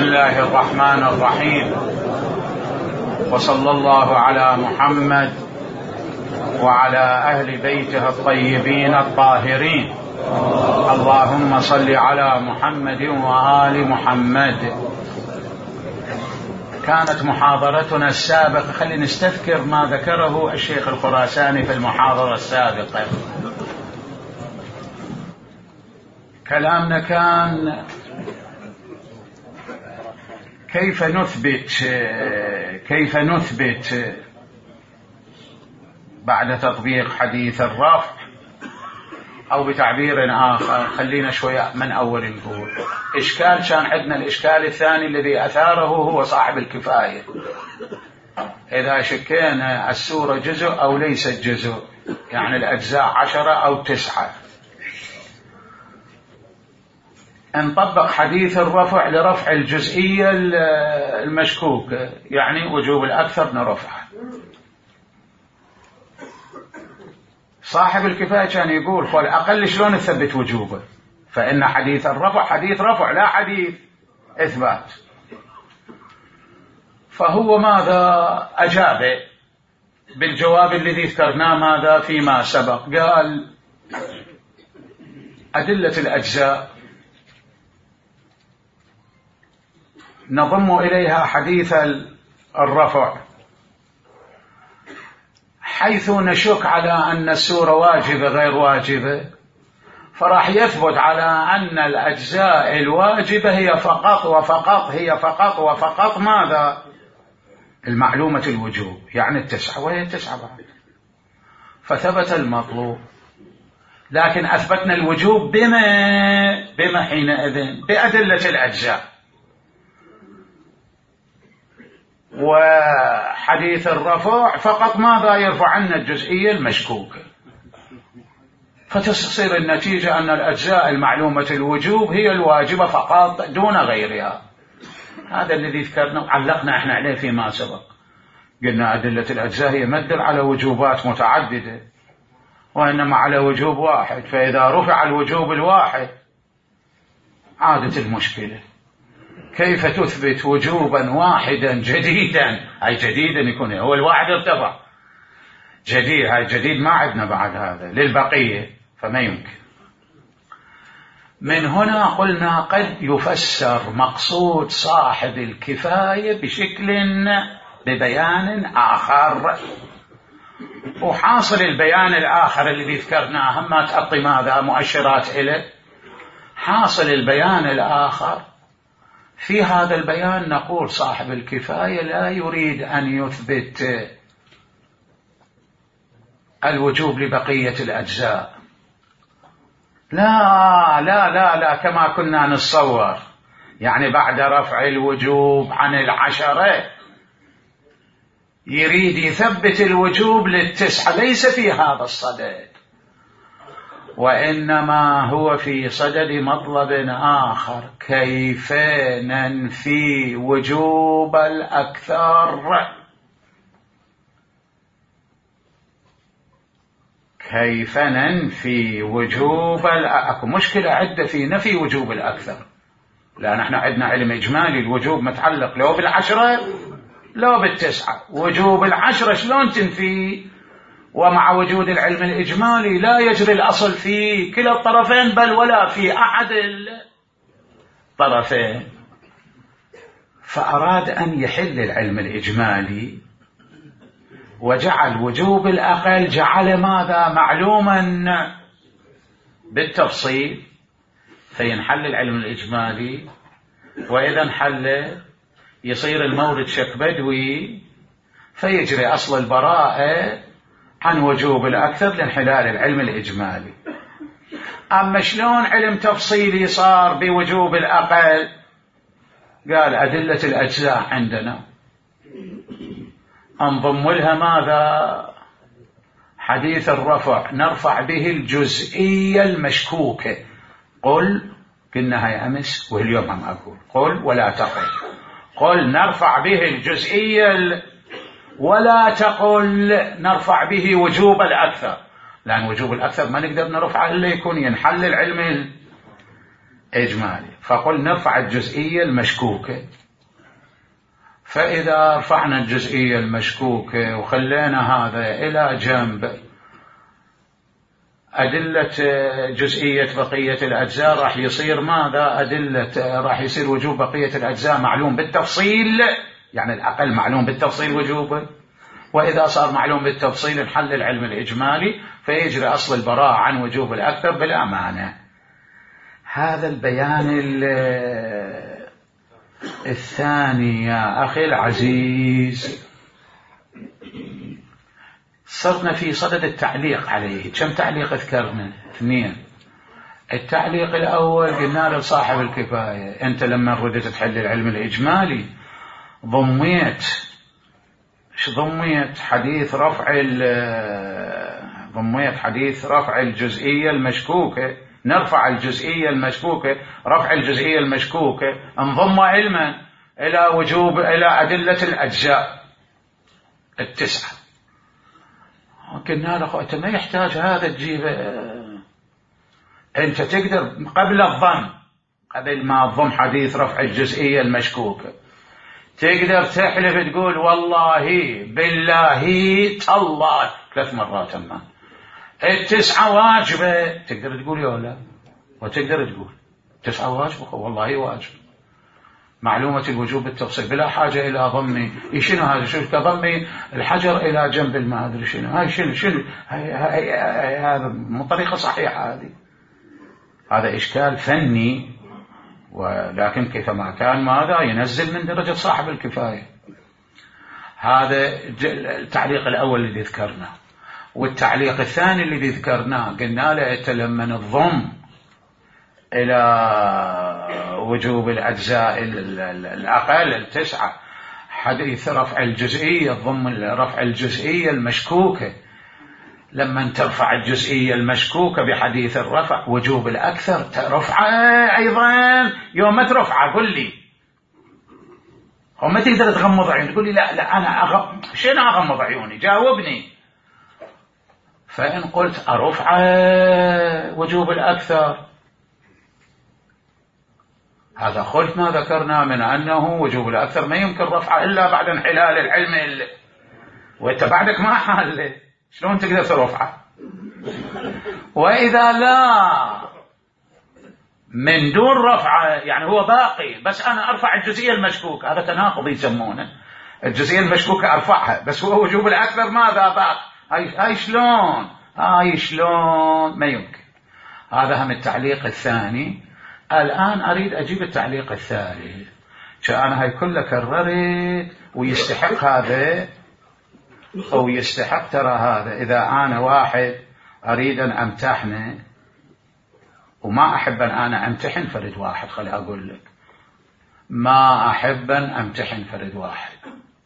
الله الرحمن الرحيم، وصلى الله على محمد وعلى أهل بيته الطيبين الطاهرين. اللهم صل على محمد وآل محمد. كانت محاضرتنا السابقة، خلينا نستذكر ما ذكره الشيخ الخراساني في المحاضرة السابقة. كلامنا كان كيف نثبت بعد تطبيق حديث الرفع، أو بتعبير آخر خلينا شوية من أول نقول إشكال. كان عندنا الإشكال الثاني الذي أثاره هو صاحب الكفاية، إذا شكينا السورة جزء أو ليست جزء، يعني الأجزاء 10 أو 9. نطبق حديث الرفع لرفع الجزئية المشكوكة، يعني وجوب الأكثر نرفعه. صاحب الكفاية كان يقول قول أقل شلون نثبت وجوبه، فإن حديث الرفع حديث رفع لا حديث إثبات. فهو ماذا أجاب بالجواب الذي ذكرناه ماذا فيما سبق؟ قال أدلة الأجزاء نضم إليها حديث الرفع حيث نشك على أن السورة واجبة غير واجبة، فراح يثبت على أن الأجزاء الواجبة هي فقط وفقط، هي فقط وفقط ماذا؟ المعلومة الوجوب، يعني 9، وهي 9 بعد. فثبت المطلوب، لكن أثبتنا الوجوب بما حينئذ بأدلة الأجزاء. وحديث الرفع فقط ماذا؟ يرفع عنا الجزئية المشكوكة، فتصير النتيجة أن الأجزاء المعلومة الوجوب هي الواجبة فقط دون غيرها. هذا الذي ذكرنا علقنا احنا عليه فيما سبق. قلنا أدلة الأجزاء هي مدل على وجوبات متعددة، وإنما على وجوب واحد، فإذا رفع الوجوب الواحد عادت المشكلة. كيف تثبت وجوبا واحدا جديدا؟ أي جديدا يكون هو الواحد ارتفع جديد، هاي جديد ما عندنا بعد هذا للبقية، فما يمكن. من هنا قلنا قد يفسر مقصود صاحب الكفاية ببيان آخر، وحاصل البيان الآخر الذي ذكرناه ما تعطي ماذا مؤشرات إليه. حاصل البيان الآخر في هذا البيان نقول صاحب الكفاية لا يريد أن يثبت الوجوب لبقية الأجزاء، لا لا لا لا كما كنا نتصور، يعني بعد رفع الوجوب عن 10 يريد يثبت الوجوب 9. ليس في هذا الصدد، وإنما هو في صدد مطلب آخر: كيف ننفي وجوب الأكثر؟ كيف ننفي وجوب أكو مشكلة عدة في نفي وجوب الأكثر، لأن احنا عندنا علم إجمالي، الوجوب متعلق لو 10 لو 9. وجوب 10 شلون تنفي ومع وجود العلم الإجمالي لا يجري الأصل في كلا الطرفين بل ولا في أحد الطرفين. فأراد أن يحل العلم الإجمالي وجعل وجوب الأقل، جعل ماذا؟ معلوما بالتفصيل، فينحل العلم الإجمالي، وإذا انحل يصير المورد شك بدوي، فيجري أصل البراءة عن وجوب الأكثر لانحلال العلم الإجمالي. أما شلون علم تفصيلي صار بوجوب الأقل؟ قال أدلة الأجزاء عندنا انضم لها ماذا؟ حديث الرفع نرفع به الجزئية المشكوكة. قلنا هاي أمس واليوم عم أقول قل ولا تقل. قل نرفع به الجزئية ولا تقل نرفع به وجوب الأكثر، لأن وجوب الأكثر ما نقدر نرفعه إلا يكون ينحل العلم إجمالي. فقل نرفع الجزئية المشكوكة. فإذا رفعنا الجزئية المشكوكة وخلينا هذا إلى جنب، أدلة جزئية بقية الأجزاء راح يصير ماذا؟ راح يصير وجوب بقية الأجزاء معلوم بالتفصيل، يعني الأقل معلوم بالتفصيل وجوبه. وإذا صار معلوم بالتفصيل انحل العلم الإجمالي، فيجري أصل البراءة عن وجوب الأكثر بالأمانة. هذا البيان الثاني يا أخي العزيز. صرنا في صدد التعليق عليه. كم تعليق ذكرنا؟ 2. التعليق الأول قلنا لصاحب الكفاية أنت لما ردت تحل العلم الإجمالي ضميت حديث رفع الجزئية المشكوكة. نرفع الجزئية المشكوكة، رفع الجزئية المشكوكة انضم علما إلى أدلة الأجزاء 9. قلنا له أنت ما يحتاج هذا تجيبه، أنت تقدر قبل الضم، قبل ما تضم حديث رفع الجزئية المشكوكة، تقدر تحلف تقول والله بالله تالله 3 مرات. أما 9 واجبة تقدر تقول يا لا، وتقدر تقول 9 واجبة والله واجب. معلومة الوجوب بالتفصيل بلا حاجة إلى ضمي. شنو هذا؟ شو كضمي الحجر إلى جنب ما أدري شنو. هاي شنو هذا مو طريقة صحيحة هذه. هذا إشكال فني، ولكن كيفما كان ماذا ينزل من درجة صاحب الكفاية. هذا التعليق الأول الذي ذكرناه. والتعليق الثاني الذي ذكرناه قلنا له أنت لما نضم إلى وجوب الأجزاء الأقل 9 حديث رفع الجزئية، ضم رفع الجزئية المشكوكة. لما ترفع الجزئية المشكوكة بحديث الرفع وجوب الأكثر ترفع أيضا. يوم ما ترفع قل لي، وما تقدر تغمض عيوني تقول لي لا أنا شنو أغمض عيوني؟ جاوبني. فإن قلت أرفع وجوب الأكثر، هذا خلف ما ذكرنا من أنه وجوب الأكثر ما يمكن رفعه إلا بعد انحلال العلم وأنت بعدك ما حل، شلون تقدر ترفعه؟ وإذا لا من دون رفعه يعني هو باقي، بس أنا أرفع الجزئية المشكوكة، هذا تناقض يسمونه. الجزئية المشكوكة أرفعها، بس هو وجوب الأكثر ماذا باقي؟ هاي شلون ما يمكن. هذا هم التعليق الثاني. الآن أريد أجيب التعليق الثالث. أنا هاي كله كررت ويستحق هذا أو يستحق ترى هذا. إذا أنا واحد أريد أن أمتحنه وما أحب أن أنا أمتحن فرد واحد، خلي أقول لك ما أحب أن أمتحن فرد واحد،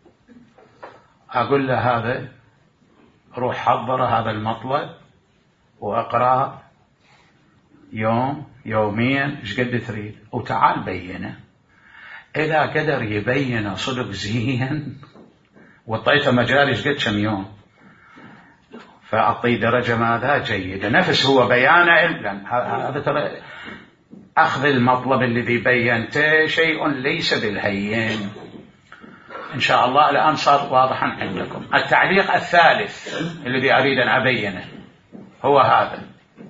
أقول له هذا روح حضر هذا المطلب وأقرأ يوم يومين ايش قد تريد وتعال بينه. إذا قدر يبين صدق زين وطيته مجال ايش قد كم يوم، فأعطيه درجة ماذا جيدة. نفس هو بيانه. هذا ترى أخذ المطلب الذي بينته شيء ليس بالهين. إن شاء الله الآن صار واضحا عندكم. التعليق الثالث الذي أريد أن أبينه هو هذا.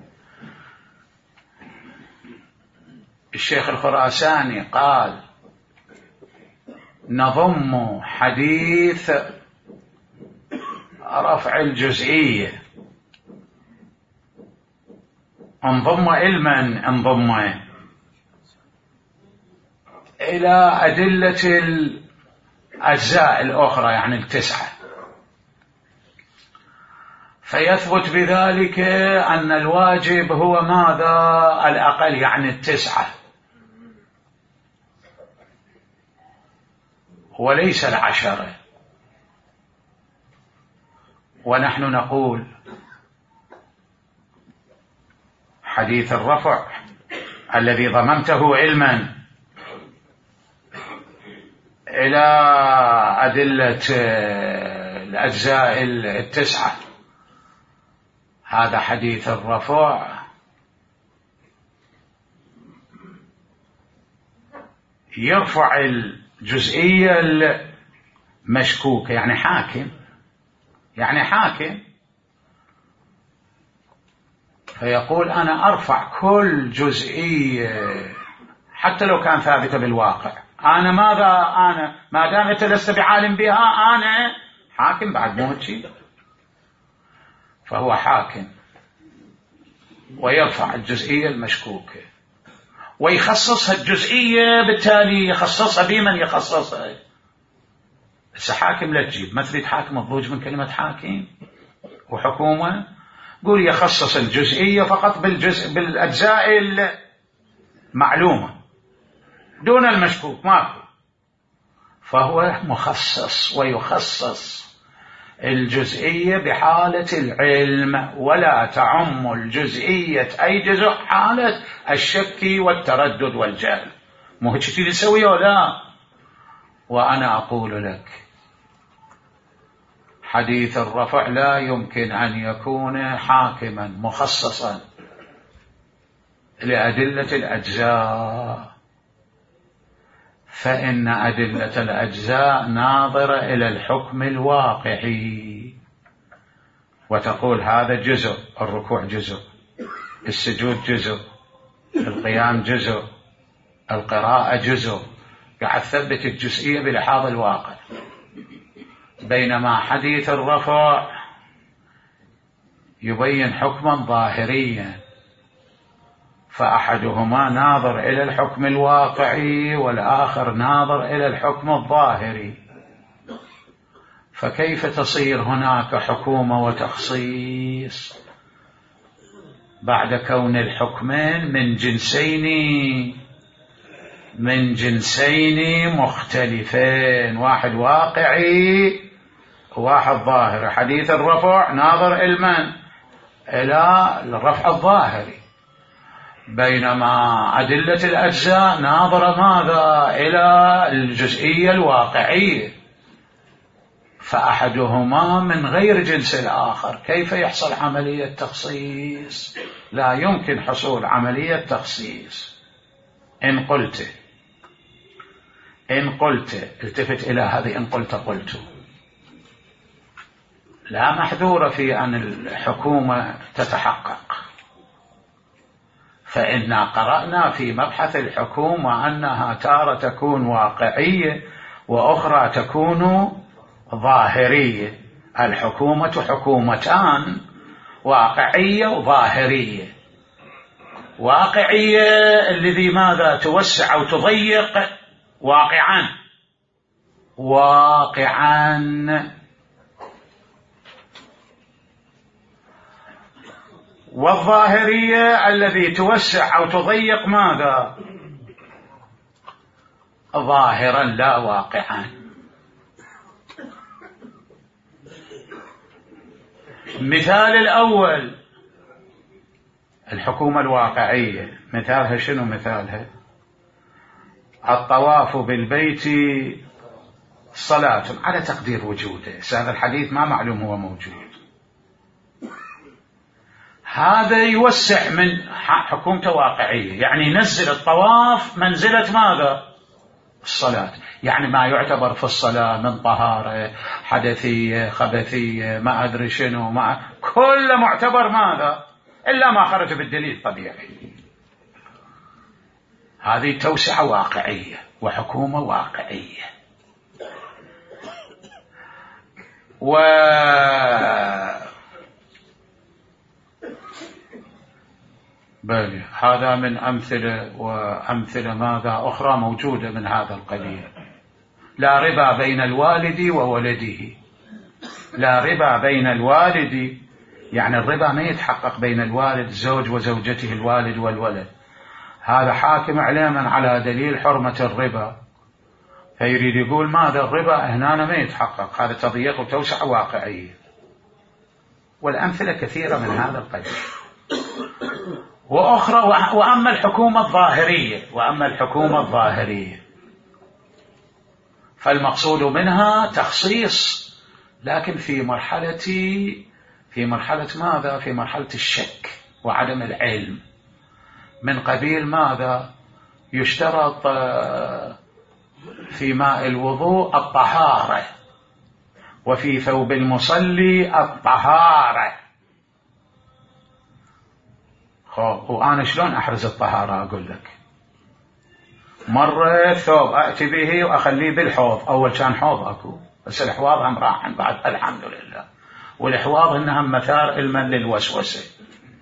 الشيخ الخراساني قال نضم حديث رفع الجزئية، انضم علما انضم إلى أدلة الأجزاء الأخرى يعني 9، فيثبت بذلك أن الواجب هو ماذا؟ الأقل يعني 9 وليس 10. ونحن نقول حديث الرفع الذي ضممته علما إلى أدلة الأجزاء 9، هذا حديث الرفع يرفع الجزئية المشكوكة، يعني حاكم فيقول أنا أرفع كل جزئية حتى لو كان ثابتة بالواقع. أنا ما دام أنت لست بعالم بها أنا حاكم بعد موتي. فهو حاكم ويرفع الجزئية المشكوكة ويخصصها الجزئية، بالتالي يخصصها بمن يخصصها. بس حاكم لا تجيب، ما تريد حاكم الضوج من كلمة حاكم وحكومة، قول يخصص الجزئية فقط بالأجزاء المعلومة دون المشكوك، ماكو. فهو مخصص ويخصص الجزئية بحالة العلم، ولا تعم الجزئية أي جزء حالة الشك والتردد والجهل. مو هيك تريد تسويه ولا؟ وأنا أقول لك حديث الرفع لا يمكن أن يكون حاكما مخصصا لأدلة الأجزاء، فإن أدلة الأجزاء ناظرة إلى الحكم الواقعي، وتقول هذا جزء، الركوع جزء، السجود جزء، القيام جزء، القراءة جزء، قاعد تثبت الجزئية بلحاظ الواقع. بينما حديث الرفع يبين حكما ظاهريا، فأحدهما ناظر إلى الحكم الواقعي والآخر ناظر إلى الحكم الظاهري. فكيف تصير هناك حكومة وتخصيص بعد كون الحكمين من جنسين مختلفين، واحد واقعي وواحد ظاهري. حديث الرفع ناظر إلى الرفع الظاهري، بينما أدلة الأجزاء ناظرة ماذا؟ إلى الجزئية الواقعية، فأحدهما من غير جنس الآخر. كيف يحصل عملية تخصيص؟ لا يمكن حصول عملية تخصيص. إن قلت التفت إلى هذه، إن قلت لا محذور في أن الحكومة تتحقق، فإنا قرأنا في مبحث الحكومة أنها تارة تكون واقعية وأخرى تكون ظاهرية. الحكومة حكومتان، واقعية وظاهرية. واقعية الذي ماذا؟ توسع أو تضيق واقعا، والظاهرية الذي توسع أو تضيق ماذا؟ ظاهرا لا واقعا. مثال الأول الحكومة الواقعية، مثالها شنو؟ مثالها الطواف بالبيت صلاة على تقدير وجوده. هذا الحديث ما معلوم هو موجود، هذا يوسع من حكومته واقعية، يعني ينزل الطواف منزلة ماذا؟ الصلاة. يعني ما يعتبر في الصلاة من طهارة، حدثية، خبثية، ما أدري شنو، كل معتبر ماذا؟ إلا ما خرج بالدليل الطبيعي. هذه توسعة واقعية وحكومة واقعية. بل هذا من أمثلة، وأمثلة ماذا أخرى موجودة من هذا القبيل. لا ربا بين الوالد وولده. لا ربا بين الوالد، يعني الربا ما يتحقق بين الوالد الزوج وزوجته، الوالد والولد. هذا حاكم علما على دليل حرمة الربا، فيريد يقول ماذا؟ الربا هنا ما يتحقق، هذا تضييق وتوسع واقعية. والأمثلة كثيرة من هذا القبيل. وأخرى وأما الحكومة الظاهرية فالمقصود منها تخصيص، لكن في مرحلة ماذا؟ في مرحلة الشك وعدم العلم. من قبيل ماذا؟ يشترط في ماء الوضوء الطهارة، وفي ثوب المصلي الطهارة. وأنا شلون أحرز الطهارة؟ أقول لك، مرة ثوب أأتي به وأخليه بالحوض، أول كان حوض أكو، بس الحواض هم راحن بعد الحمد لله، والحواض إنها مثار المن للوسوسة.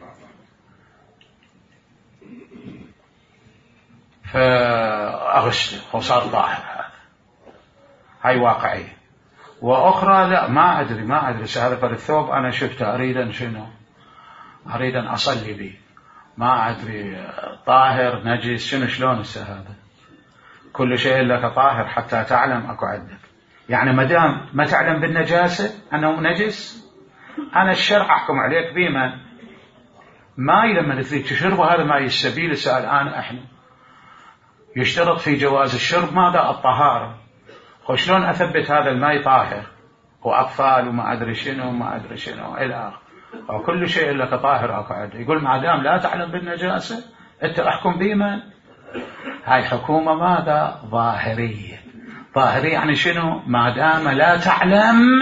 فأغسله وصار طاهر. هاي واقعية. وأخرى لا، ما أدري هذا الثوب أنا شفته أريد شنو، أريد أن أصلي به، ما أدري طاهر نجس شنو شلون هذا. كل شيء لك طاهر حتى تعلم أكو عندك، يعني مدام ما تعلم بالنجاسة أنه نجس، أنا الشرع أحكم عليك بما ماي لما تريد تشربه، هذا ماي السبيل. سأل أنا إحنا يشترط في جواز الشرب ماذا؟ الطهارة. وشلون أثبت هذا الماء طاهر؟ وأطفال وما أدري شنو إلى آخره، وكل شيء لك طاهر أكو عندك. يقول ما دام لا تعلم بالنجاسة أنت أحكم بما. هاي حكومة ماذا؟ ظاهرية. ظاهرية يعني شنو؟ ما دام لا تعلم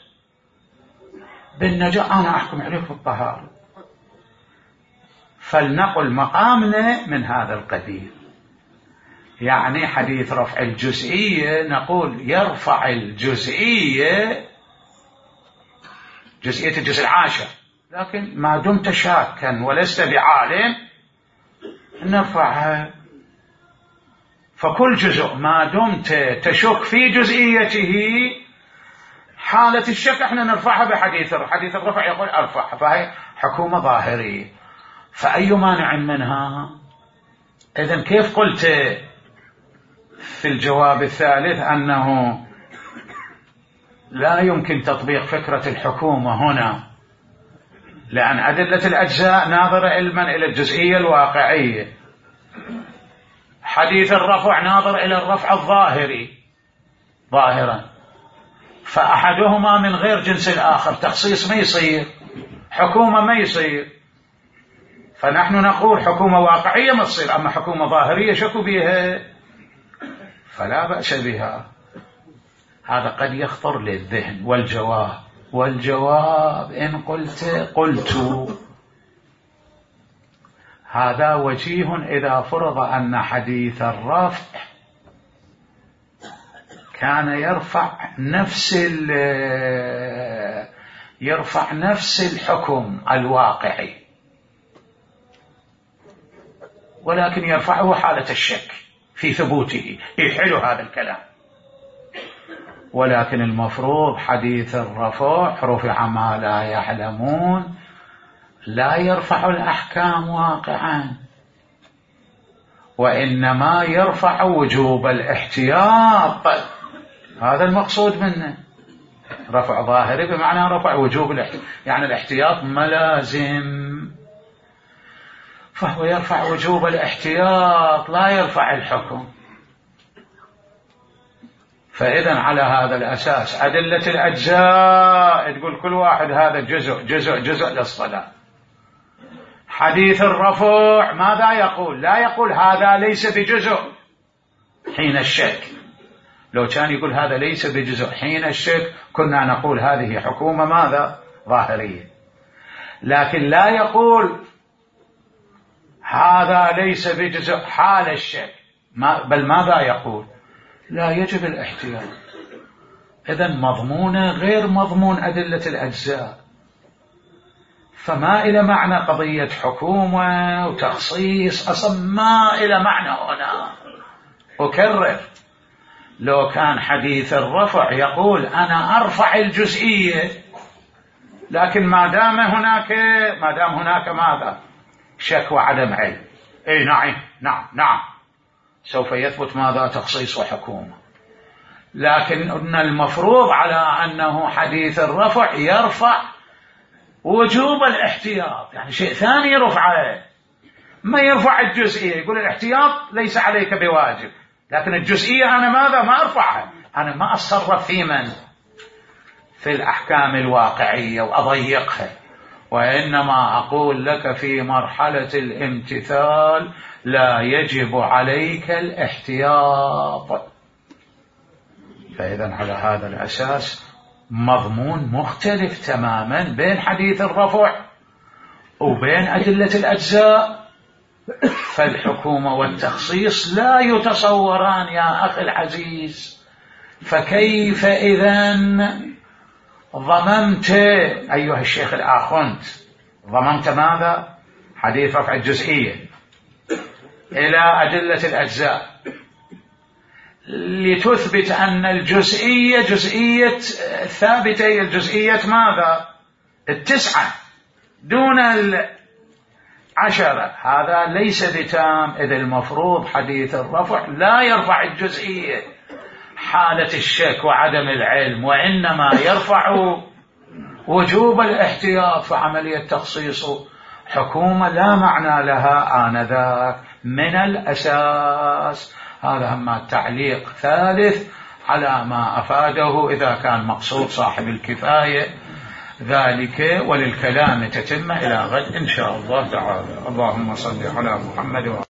بالنجاسة أنا أحكم عليك بالطهارة. فلنقل مقامنا من هذا القبيل. يعني حديث رفع الجزئية نقول يرفع الجزئية، جزئية الجزء العاشر، لكن ما دمت شاكا ولست بعالم نرفعها. فكل جزء ما دمت تشك في جزئيته، حالة الشك احنا نرفعها بحديث الرفع يقول ارفعها. فهي حكومة ظاهرية. فأي مانع منها؟ إذن كيف قلت في الجواب الثالث أنه لا يمكن تطبيق فكرة الحكومة هنا، لأن أدلة الأجزاء ناظرة علما إلى الجزئية الواقعية، حديث الرفع ناظر إلى الرفع الظاهري ظاهرا، فأحدهما من غير جنس الآخر، تخصيص ما يصير، حكومة ما يصير. فنحن نقول حكومة واقعية ما تصير، أما حكومة ظاهرية شكوا بها فلا بأس بها. هذا قد يخطر للذهن. والجواب إن قلت هذا وجيه إذا فرض أن حديث الرفع كان يرفع نفس الحكم الواقعي، ولكن يرفعه حالة الشك في ثبوته. حلو هذا الكلام. ولكن المفروض حديث الرفع رفع ما لا يعلمون، لا يرفع الأحكام واقعا، وإنما يرفع وجوب الاحتياط. هذا المقصود منه. رفع ظاهري بمعنى رفع وجوب الاحتياط، يعني الاحتياط ملازم، فهو يرفع وجوب الاحتياط لا يرفع الحكم. فإذا على هذا الأساس أدلة الأجزاء تقول كل واحد هذا جزء للصلاة. حديث الرفع ماذا يقول؟ لا يقول هذا ليس بجزء حين الشك. لو كان يقول هذا ليس بجزء حين الشك كنا نقول هذه حكومة ماذا؟ ظاهرية. لكن لا يقول هذا ليس بجزء حال الشك، بل ماذا يقول؟ لا يجب الاحتياط. إذن مضمونه غير مضمون أدلة الأجزاء. فما إلى معنى قضية حكومة وتخصيص، أصلا ما إلى معنى هنا. أكرر، لو كان حديث الرفع يقول أنا أرفع الجزئية، لكن ما دام هناك ماذا؟ شك وعدم علم. أي نعم سوف يثبت ماذا؟ تخصيص وحكومة. لكن أن المفروض على أنه حديث الرفع يرفع وجوب الاحتياط، يعني شيء ثاني رفعه، ما يرفع الجزئية. يقول الاحتياط ليس عليك بواجب، لكن الجزئية أنا ماذا؟ ما أرفعها، أنا ما أتصرف في الأحكام الواقعية وأضيقها، وإنما أقول لك في مرحلة الامتثال لا يجب عليك الاحتياط. فإذا على هذا الأساس مضمون مختلف تماما بين حديث الرفع وبين أدلة الأجزاء. فالحكومة والتخصيص لا يتصوران يا أخي العزيز. فكيف إذن ضممت أيها الشيخ الآخوند، ضممت ماذا؟ حديث رفع الجزئية إلى أدلة الأجزاء لتثبت أن الجزئية جزئية ثابتة، الجزئية ماذا؟ 9 دون 10. هذا ليس بتام، إذ المفروض حديث الرفع لا يرفع الجزئية حالة الشك وعدم العلم، وإنما يرفع وجوب الاحتياط. فعملية تخصيص حكومة لا معنى لها آنذاك من الأساس. هذا هم تعليق ثالث على ما أفاده إذا كان مقصود صاحب الكفاية ذلك، وللكلام تتم إلى غد إن شاء الله تعالى. اللهم صل على محمد.